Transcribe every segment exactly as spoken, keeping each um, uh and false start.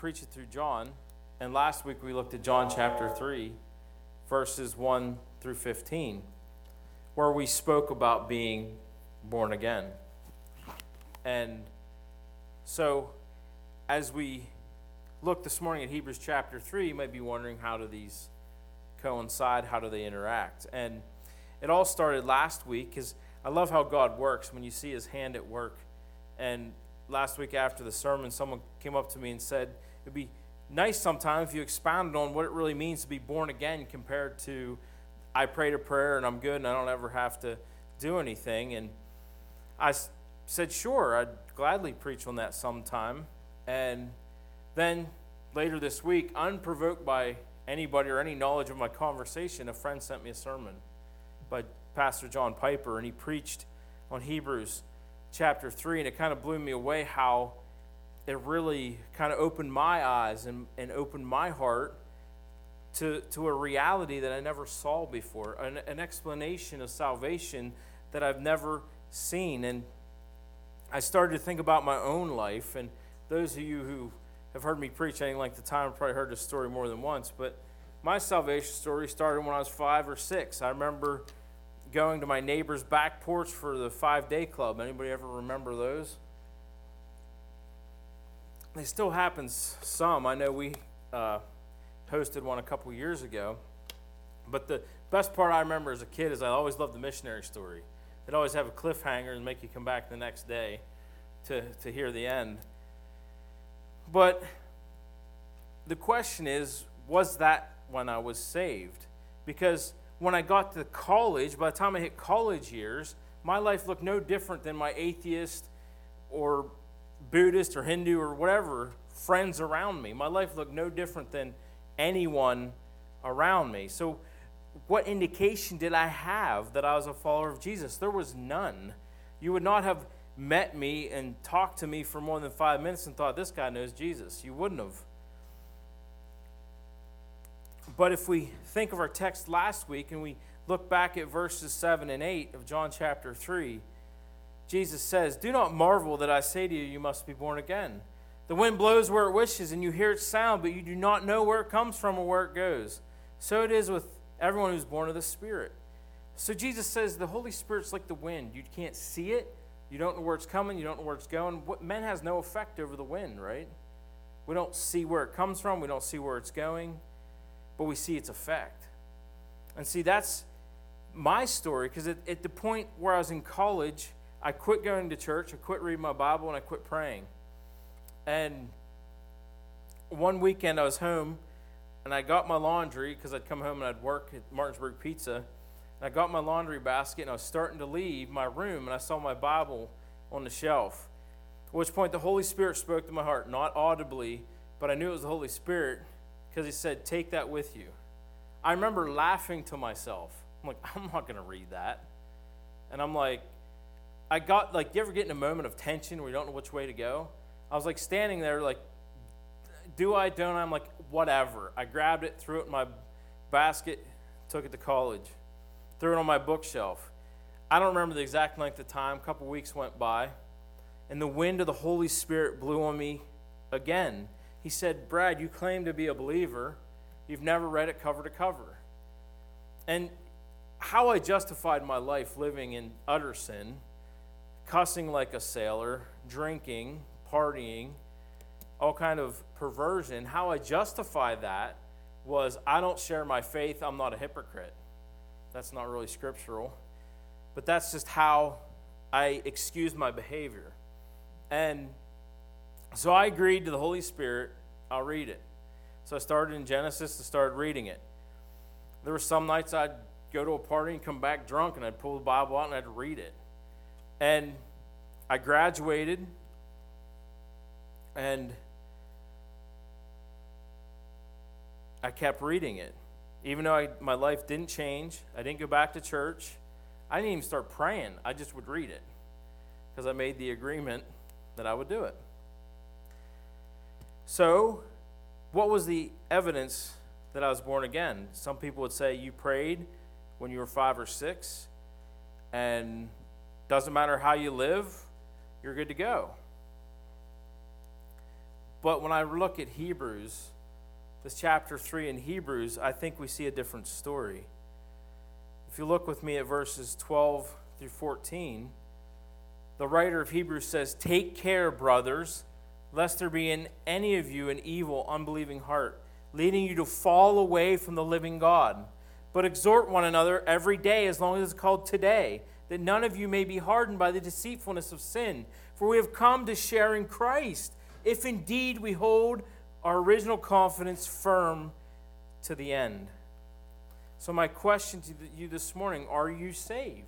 preach it through John, and last week we looked at John chapter three, verses one through fifteen, where we spoke about being born again. And so, as we look this morning at Hebrews chapter three, you might be wondering, how do these coincide? How do they interact? And it all started last week, because I love how God works when you see his hand at work. And last week after the sermon, someone came up to me and said, it'd be nice sometime if you expounded on what it really means to be born again compared to I prayed a prayer and I'm good and I don't ever have to do anything. And I said, sure, I'd gladly preach on that sometime. And then later this week, unprovoked by anybody or any knowledge of my conversation, a friend sent me a sermon by Pastor John Piper, and he preached on Hebrews chapter three, and it kind of blew me away how it really kind of opened my eyes and, and opened my heart to, to a reality that I never saw before, an, an explanation of salvation that I've never seen. And I started to think about my own life, and those of you who have heard me preach any length of time have probably heard this story more than once, but my salvation story started when I was five or six. I remember going to my neighbor's back porch for the five-day club. Anybody ever remember those? It still happens some. I know we uh, hosted one a couple years ago. But the best part I remember as a kid is I always loved the missionary story. They'd always have a cliffhanger and make you come back the next day to, to hear the end. But the question is, was that when I was saved? Because when I got to college, by the time I hit college years, my life looked no different than my atheist or Buddhist or Hindu or whatever friends around me. My life looked no different than anyone around me. So what indication did I have that I was a follower of Jesus? There was none. You would not have met me and talked to me for more than five minutes and thought, this guy knows Jesus. You wouldn't have. But if we think of our text last week and we look back at verses seven and eight of John chapter three, Jesus says, do not marvel that I say to you, you must be born again. The wind blows where it wishes, and you hear its sound, but you do not know where it comes from or where it goes. So it is with everyone who's born of the Spirit. So Jesus says the Holy Spirit's like the wind. You can't see it. You don't know where it's coming. You don't know where it's going. What, men has no effect over the wind, right? We don't see where it comes from. We don't see where it's going, but we see its effect. And see, that's my story, because at, at the point where I was in college, I quit going to church, I quit reading my Bible, and I quit praying. And one weekend I was home, and I got my laundry, because I'd come home and I'd work at Martinsburg Pizza. And I got my laundry basket, and I was starting to leave my room, and I saw my Bible on the shelf. At which point the Holy Spirit spoke to my heart, not audibly, but I knew it was the Holy Spirit, because he said, take that with you. I remember laughing to myself. I'm like, I'm not going to read that. And I'm like, I got, like, you ever get in a moment of tension where you don't know which way to go? I was, like, standing there, like, do I, don't I? I'm like, whatever. I grabbed it, threw it in my basket, took it to college, threw it on my bookshelf. I don't remember the exact length of time. A couple weeks went by, and the wind of the Holy Spirit blew on me again. He said, Brad, you claim to be a believer. You've never read it cover to cover. And how I justified my life living in utter sin, cussing like a sailor, drinking, partying, all kind of perversion, how I justify that was I don't share my faith, I'm not a hypocrite. That's not really scriptural. But that's just how I excuse my behavior. And so I agreed to the Holy Spirit, I'll read it. So I started in Genesis and started reading it. There were some nights I'd go to a party and come back drunk, and I'd pull the Bible out and I'd read it. And I graduated, and I kept reading it. Even though I, my life didn't change, I didn't go back to church, I didn't even start praying. I just would read it because I made the agreement that I would do it. So, what was the evidence that I was born again? Some people would say you prayed when you were five or six, and doesn't matter how you live, you're good to go. But when I look at Hebrews, this chapter three in Hebrews, I think we see a different story. If you look with me at verses twelve through fourteen, the writer of Hebrews says, "Take care, brothers, lest there be in any of you an evil, unbelieving heart, leading you to fall away from the living God. But exhort one another every day, as long as it's called today, that none of you may be hardened by the deceitfulness of sin. For we have come to share in Christ, if indeed we hold our original confidence firm to the end." So my question to you this morning, are you saved?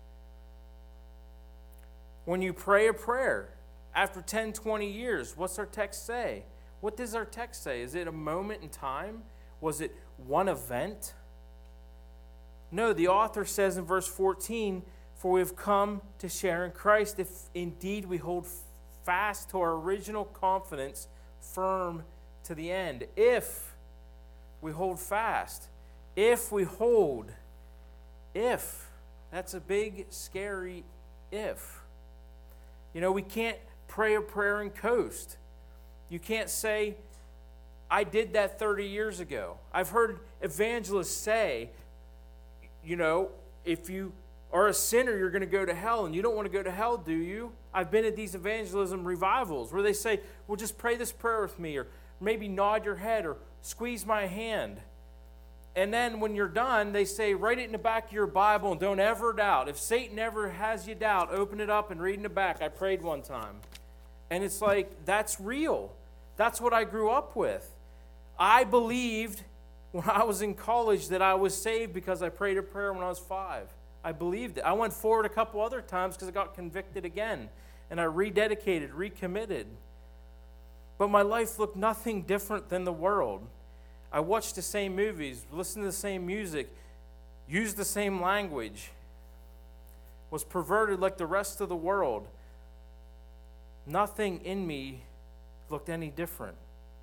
When you pray a prayer, after ten, twenty years, what's our text say? What does our text say? Is it a moment in time? Was it one event? No, the author says in verse fourteen, "For we have come to share in Christ, if indeed we hold fast to our original confidence firm to the end." If we hold fast. If we hold. If. That's a big, scary if. You know, we can't pray a prayer and coast. You can't say, "I did that thirty years ago." I've heard evangelists say, you know, if you are a sinner, you're going to go to hell, and you don't want to go to hell, do you? I've been at these evangelism revivals where they say, "Well, just pray this prayer with me," or maybe nod your head, or squeeze my hand. And then when you're done, they say, write it in the back of your Bible and don't ever doubt. If Satan ever has you doubt, open it up and read in the back. I prayed one time. And it's like, that's real. That's what I grew up with. I believed when I was in college that I was saved because I prayed a prayer when I was five. I believed it. I went forward a couple other times because I got convicted again. And I rededicated, recommitted. But my life looked nothing different than the world. I watched the same movies, listened to the same music, used the same language, was perverted like the rest of the world. Nothing in me looked any different.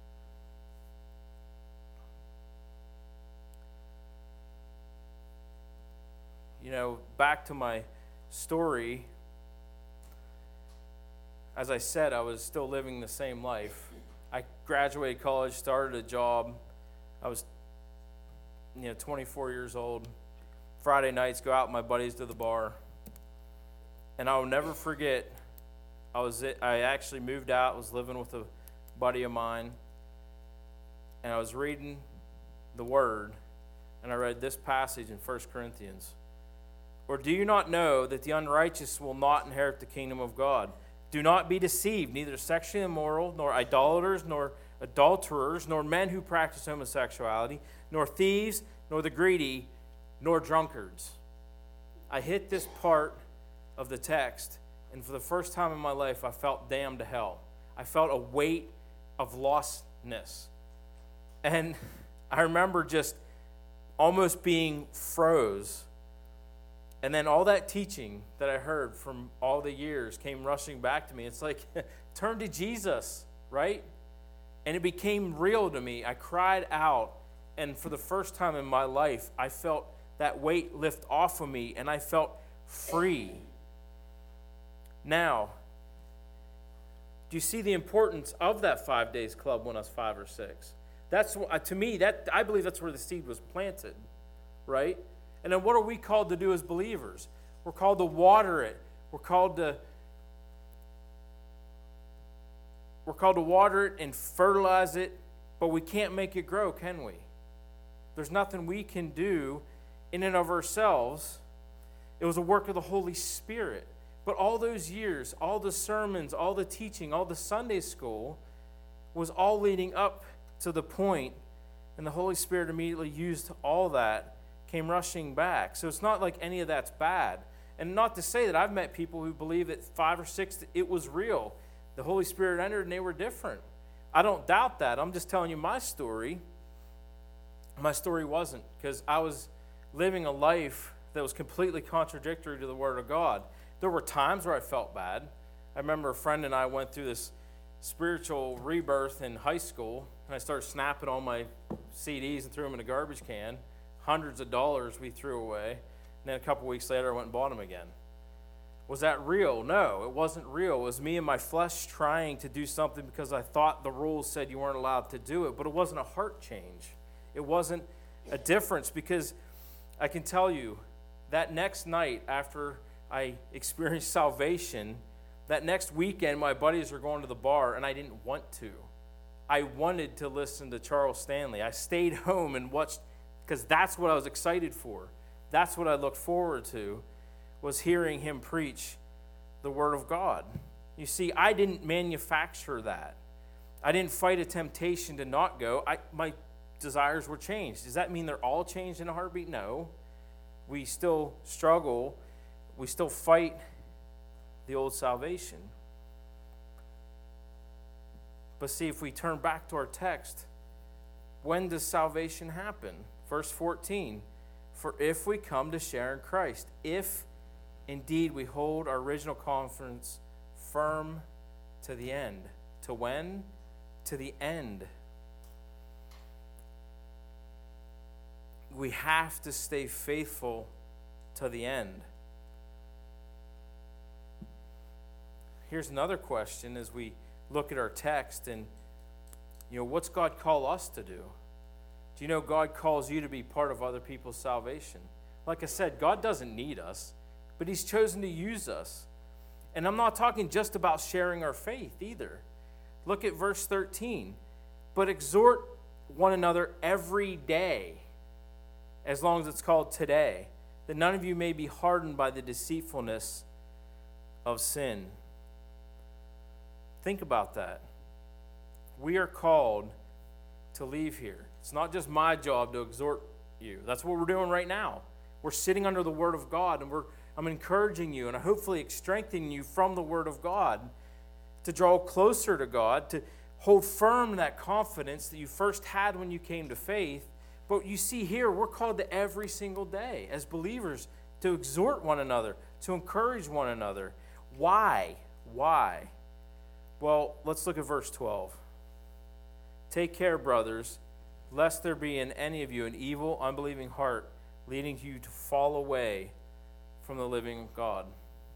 You know, back to my story, as I said, I was still living the same life. I graduated college, started a job. I was, you know, twenty-four years old. Friday nights, go out with my buddies to the bar. And I will never forget, I was I actually moved out, was living with a buddy of mine, and I was reading the Word, and I read this passage in First Corinthians. "Or do you not know that the unrighteous will not inherit the kingdom of God? Do not be deceived, neither sexually immoral, nor idolaters, nor adulterers, nor men who practice homosexuality, nor thieves, nor the greedy, nor drunkards." I hit this part of the text, and for the first time in my life, I felt damned to hell. I felt a weight of lostness. And I remember just almost being froze. And then all that teaching that I heard from all the years came rushing back to me. It's like, turn to Jesus, right? And it became real to me. I cried out, and for the first time in my life, I felt that weight lift off of me, and I felt free. Now, do you see the importance of that five days club when I was five or six? That's to me, that I believe that's where the seed was planted, right? And then what are we called to do as believers? We're called to water it. We're called to We're called to water it and fertilize it, but we can't make it grow, can we? There's nothing we can do in and of ourselves. It was a work of the Holy Spirit. But all those years, all the sermons, all the teaching, all the Sunday school was all leading up to the point, and the Holy Spirit immediately used all that, came rushing back. So it's not like any of that's bad. And not to say that I've met people who believe at five or six it was real. The Holy Spirit entered and they were different. I don't doubt that. I'm just telling you my story. My story wasn't, because I was living a life that was completely contradictory to the Word of God. There were times where I felt bad. I remember a friend and I went through this spiritual rebirth in high school, and I started snapping all my C Ds and threw them in a garbage can. Hundreds of dollars we threw away. And then a couple weeks later, I went and bought them again. Was that real? No, it wasn't real. It was me and my flesh trying to do something because I thought the rules said you weren't allowed to do it, but it wasn't a heart change. It wasn't a difference, because I can tell you that next night after I experienced salvation, that next weekend my buddies were going to the bar and I didn't want to. I wanted to listen to Charles Stanley. I stayed home and watched, because that's what I was excited for. That's what I looked forward to, was hearing him preach the Word of God. You see, I didn't manufacture that. I didn't fight a temptation to not go. I, my desires were changed. Does that mean they're all changed in a heartbeat? No. We still struggle. We still fight the old salvation. But see, if we turn back to our text, when does salvation happen? Verse fourteen, for if we come to share in Christ, if indeed we hold our original conference firm to the end. To when? To the end. We have to stay faithful to the end. Here's another question as we look at our text, and you know, what's God call us to do? Do you know God calls you to be part of other people's salvation? Like I said, God doesn't need us, but he's chosen to use us. And I'm not talking just about sharing our faith either. Look at verse thirteen. But exhort one another every day, as long as it's called today, that none of you may be hardened by the deceitfulness of sin. Think about that. We are called to leave here. It's not just my job to exhort you. That's what we're doing right now. We're sitting under the Word of God, and we're I'm encouraging you and hopefully strengthening you from the Word of God to draw closer to God, to hold firm that confidence that you first had when you came to faith. But you see here, we're called to every single day as believers to exhort one another, to encourage one another. Why? Why? Well, let's look at verse twelve. Take care, brothers, lest there be in any of you an evil, unbelieving heart, leading you to fall away from the living God.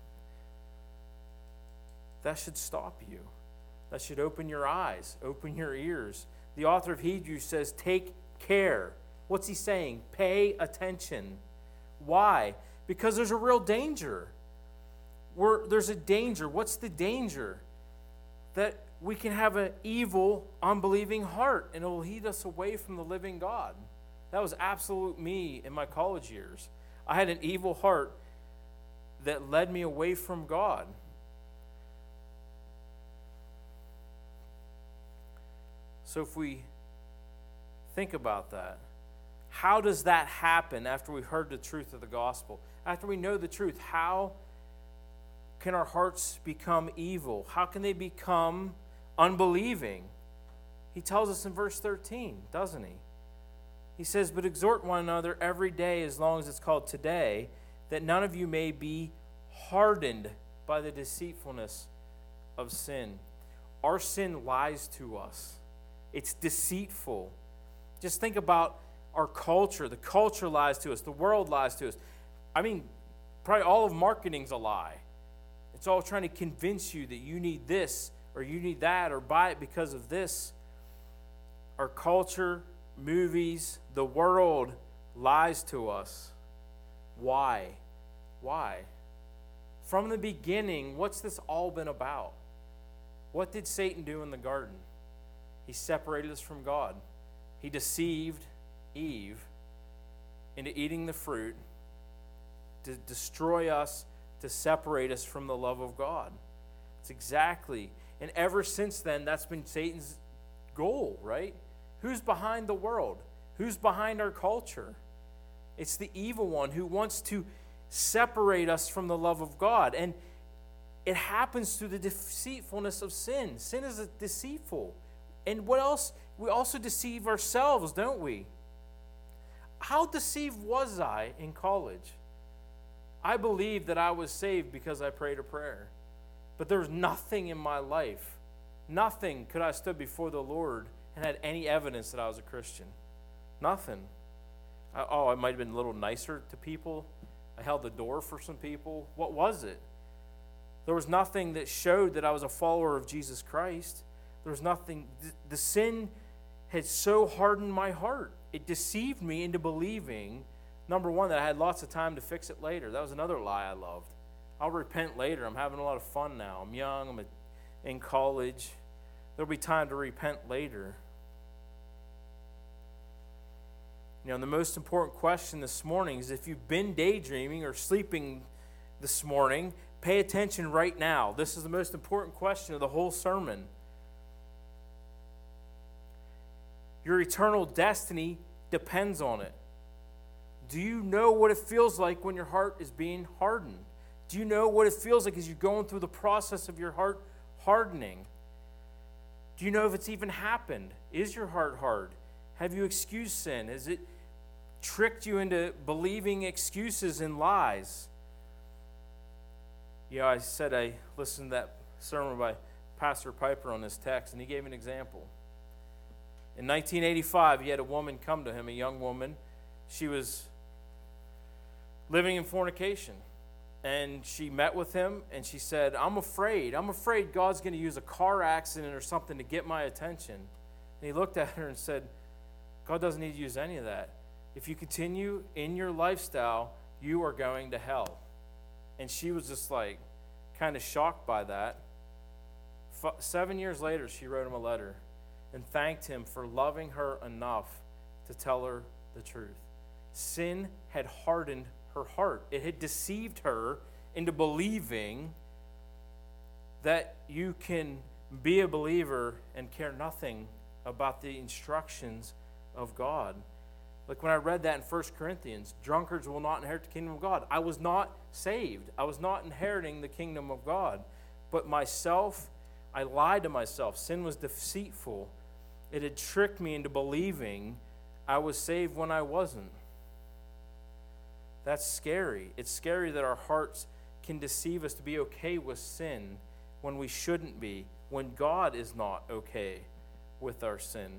That should stop you. That should open your eyes, open your ears. The author of Hebrews says, take care. What's he saying? Pay attention. Why? Because there's a real danger. We're, there's a danger. What's the danger? That we can have an evil, unbelieving heart, and it will lead us away from the living God. That was absolute me in my college years. I had an evil heart that led me away from God. So if we think about that, how does that happen after we've heard the truth of the gospel? After we know the truth, how can our hearts become evil? How can they become unbelieving? He tells us in verse thirteen, doesn't he? He says, but exhort one another every day, as long as it's called today, that none of you may be hardened by the deceitfulness of sin. Our sin lies to us. It's deceitful. Just think about our culture. The culture lies to us. The world lies to us. I mean, probably all of marketing's a lie. It's all trying to convince you that you need this or you need that or buy it because of this. Our culture, movies, the world lies to us. Why? Why? From the beginning, what's this all been about? What did Satan do in the garden? He separated us from God. He deceived Eve into eating the fruit to destroy us, to separate us from the love of God. It's exactly. And ever since then, that's been Satan's goal, right? Who's behind the world? Who's behind our culture? It's the evil one who wants to separate us from the love of God. And it happens through the deceitfulness of sin. Sin is deceitful. And what else? We also deceive ourselves, don't we? How deceived was I in college? I believed that I was saved because I prayed a prayer. But there was nothing in my life, nothing could I stood before the Lord and had any evidence that I was a Christian. Nothing. I, oh, I might have been a little nicer to people. I held the door for some people. What was it? There was nothing that showed that I was a follower of Jesus Christ. There was nothing. The sin had so hardened my heart. It deceived me into believing, number one, that I had lots of time to fix it later. That was another lie I loved. I'll repent later. I'm having a lot of fun now. I'm young. I'm in college. There'll be time to repent later. You know, the most important question this morning is if you've been daydreaming or sleeping this morning, pay attention right now. This is the most important question of the whole sermon. Your eternal destiny depends on it. Do you know what it feels like when your heart is being hardened? Do you know what it feels like as you're going through the process of your heart hardening? Do you know if it's even happened? Is your heart hard? Have you excused sin? Has it tricked you into believing excuses and lies? Yeah, I said I listened to that sermon by Pastor Piper on this text, and he gave an example. In nineteen eighty-five, he had a woman come to him, a young woman. She was living in fornication. And she met with him, and she said, I'm afraid. I'm afraid God's going to use a car accident or something to get my attention. And he looked at her and said, God doesn't need to use any of that. If you continue in your lifestyle, you are going to hell. And she was just like kind of shocked by that. F- seven years later, she wrote him a letter and thanked him for loving her enough to tell her the truth. Sin had hardened her heart. It had deceived her into believing that you can be a believer and care nothing about the instructions of God. Like when I read that in First Corinthians, drunkards will not inherit the kingdom of God. I was not saved. I was not inheriting the kingdom of God. But myself, I lied to myself. Sin was deceitful. It had tricked me into believing I was saved when I wasn't. That's scary. It's scary that our hearts can deceive us to be okay with sin when we shouldn't be, when God is not okay with our sin.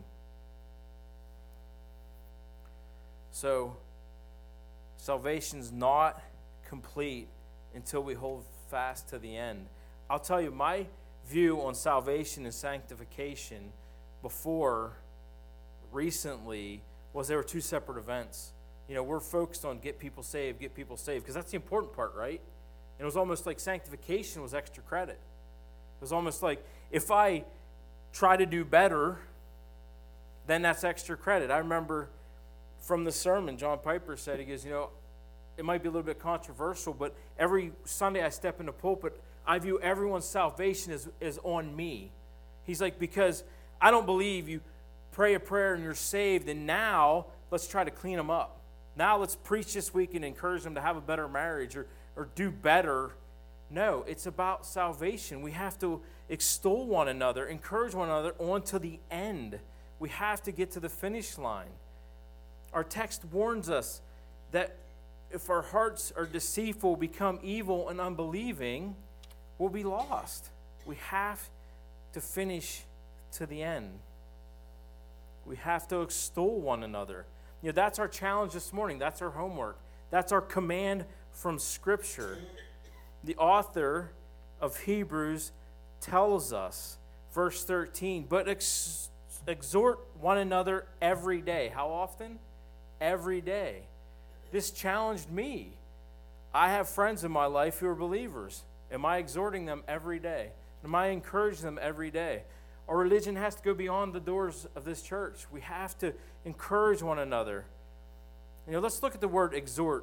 So, salvation's not complete until we hold fast to the end. I'll tell you, my view on salvation and sanctification before recently was they were two separate events. You know, we're focused on get people saved, get people saved, because that's the important part, right? And it was almost like sanctification was extra credit. It was almost like if I try to do better, then that's extra credit. I remember from the sermon, John Piper said, he goes, you know, it might be a little bit controversial, but every Sunday I step in the pulpit, I view everyone's salvation as, as on me. He's like, because I don't believe you pray a prayer and you're saved, and now let's try to clean them up. Now let's preach this week and encourage them to have a better marriage or, or do better. No, it's about salvation. We have to extol one another, encourage one another on to the end. We have to get to the finish line. Our text warns us that if our hearts are deceitful, become evil and unbelieving, we'll be lost. We have to finish to the end. We have to extol one another. You know, that's our challenge this morning. That's our homework. That's our command from Scripture. The author of Hebrews tells us, verse thirteen, but ex- exhort one another every day. How often? Every day. This challenged me. I have friends in my life who are believers. Am I exhorting them every day? Am I encouraging them every day? Our religion has to go beyond the doors of this church. We have to encourage one another. You know, let's look at the word exhort.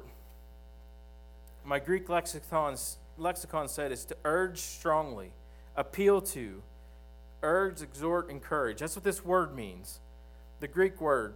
My Greek lexicon, lexicon said it's to urge strongly, appeal to, urge, exhort, encourage. That's what this word means. The Greek word,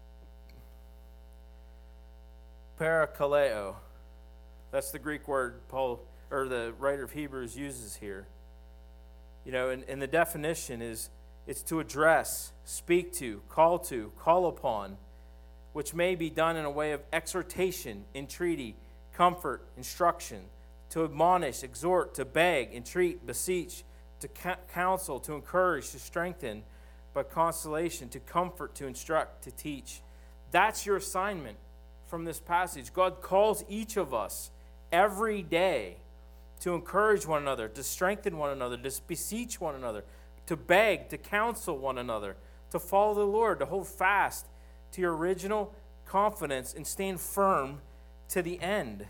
parakaleo. That's the Greek word Paul, or the writer of Hebrews, uses here. You know, and, and the definition is it's to address, speak to, call to, call upon, which may be done in a way of exhortation, entreaty, comfort, instruction, to admonish, exhort, to beg, entreat, beseech, to counsel, to encourage, to strengthen, by consolation, to comfort, to instruct, to teach. That's your assignment from this passage. God calls each of us every day to encourage one another, to strengthen one another, to beseech one another, to beg, to counsel one another, to follow the Lord, to hold fast to your original confidence and stand firm to the end.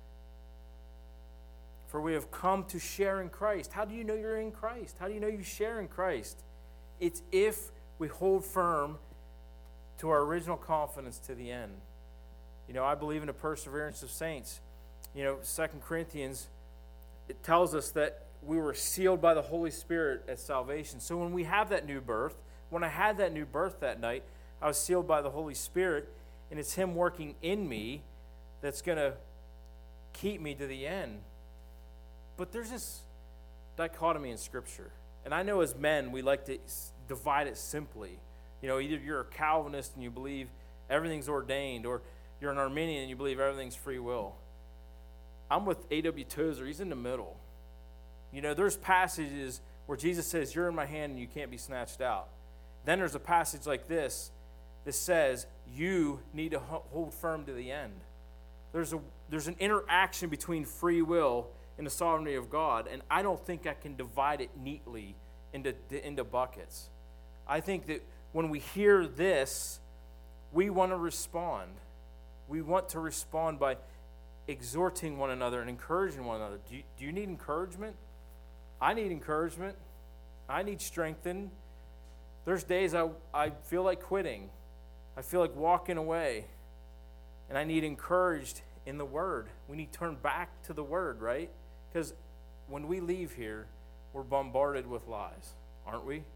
For we have come to share in Christ. How do you know you're in Christ? How do you know you share in Christ? It's if we hold firm to our original confidence to the end. You know, I believe in the perseverance of saints. You know, Second Corinthians, it tells us that we were sealed by the Holy Spirit at salvation. So when we have that new birth, when I had that new birth that night, I was sealed by the Holy Spirit, and it's Him working in me that's going to keep me to the end. But there's this dichotomy in Scripture. And I know as men, we like to divide it simply. You know, either you're a Calvinist and you believe everything's ordained, or you're an Arminian and you believe everything's free will. I'm with A W Tozer. He's in the middle. You know, there's passages where Jesus says, you're in my hand and you can't be snatched out. Then there's a passage like this that says you need to hold firm to the end. There's a there's an interaction between free will and the sovereignty of God, and I don't think I can divide it neatly into, into buckets. I think that when we hear this, we want to respond. We want to respond by exhorting one another and encouraging one another. Do you, do you need encouragement? I need encouragement. I need strengthened. There's days I, I feel like quitting. I feel like walking away. And I need encouraged in the Word. We need to turn back to the Word, right? Because when we leave here, we're bombarded with lies, aren't we?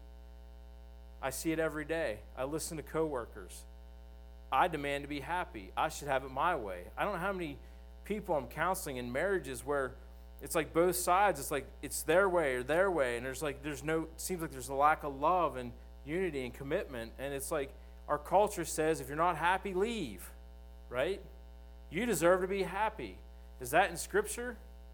I see it every day. I listen to coworkers. I demand to be happy. I should have it my way. I don't know how many people I'm counseling in marriages where it's like both sides. It's like it's their way or their way, and there's like there's no. It seems like there's a lack of love and unity and commitment. And it's like our culture says, if you're not happy, leave. Right? You deserve to be happy. Is that in Scripture?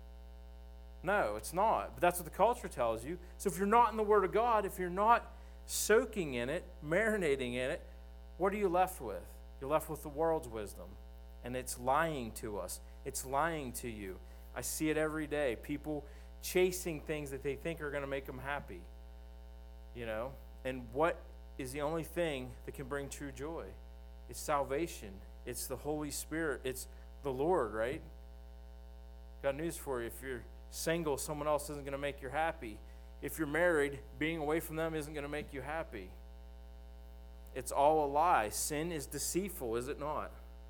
No, it's not. But that's what the culture tells you. So if you're not in the Word of God, if you're not soaking in it, marinating in it, what are you left with? You're left with the world's wisdom. And it's lying to us. It's lying to you. I see it every day. People chasing things that they think are going to make them happy. You know? And what is the only thing that can bring true joy? It's salvation. It's the Holy Spirit. It's the Lord, right? Got news for you. If you're single, someone else isn't going to make you happy. If you're married, being away from them isn't going to make you happy. It's all a lie. Sin is deceitful, is it not?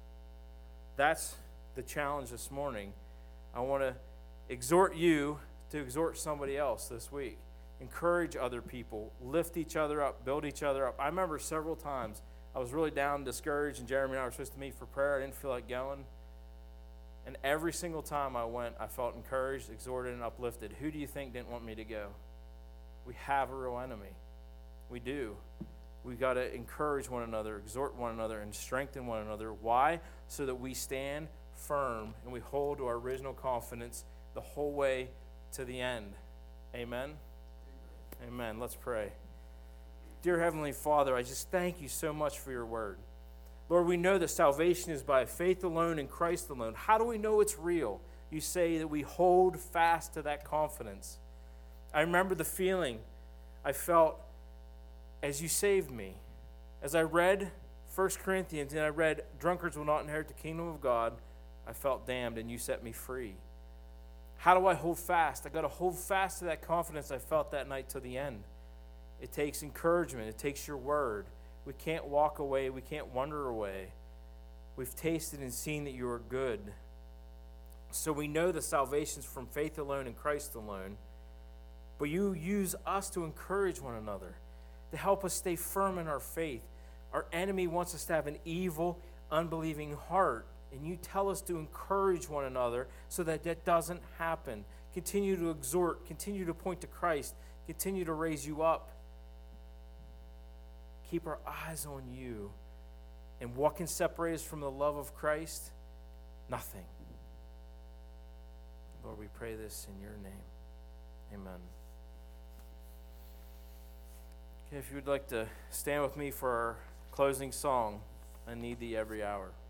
That's the challenge this morning. I want to exhort you to exhort somebody else this week. Encourage other people. Lift each other up. Build each other up. I remember several times I was really down, discouraged, and Jeremy and I were supposed to meet for prayer. I didn't feel like going. And every single time I went, I felt encouraged, exhorted, and uplifted. Who do you think didn't want me to go? We have a real enemy. We do. We've got to encourage one another, exhort one another, and strengthen one another. Why? So that we stand firm and we hold to our original confidence the whole way to the end. Amen? Amen. Amen. Let's pray. Dear Heavenly Father, I just thank you so much for your word. Lord, we know that salvation is by faith alone in Christ alone. How do we know it's real? You say that we hold fast to that confidence. I remember the feeling I felt as you saved me. As I read First Corinthians and I read, drunkards will not inherit the kingdom of God, I felt damned and you set me free. How do I hold fast? I got to hold fast to that confidence I felt that night to the end. It takes encouragement. It takes your word. We can't walk away. We can't wander away. We've tasted and seen that you are good. So we know the salvation is from faith alone in Christ alone. But you use us to encourage one another, to help us stay firm in our faith. Our enemy wants us to have an evil, unbelieving heart. And you tell us to encourage one another so that that doesn't happen. Continue to exhort. Continue to point to Christ. Continue to raise you up. Keep our eyes on you. And what can separate us from the love of Christ? Nothing. Lord, we pray this in your name. Amen. Okay, if you would like to stand with me for our closing song, I Need Thee Every Hour.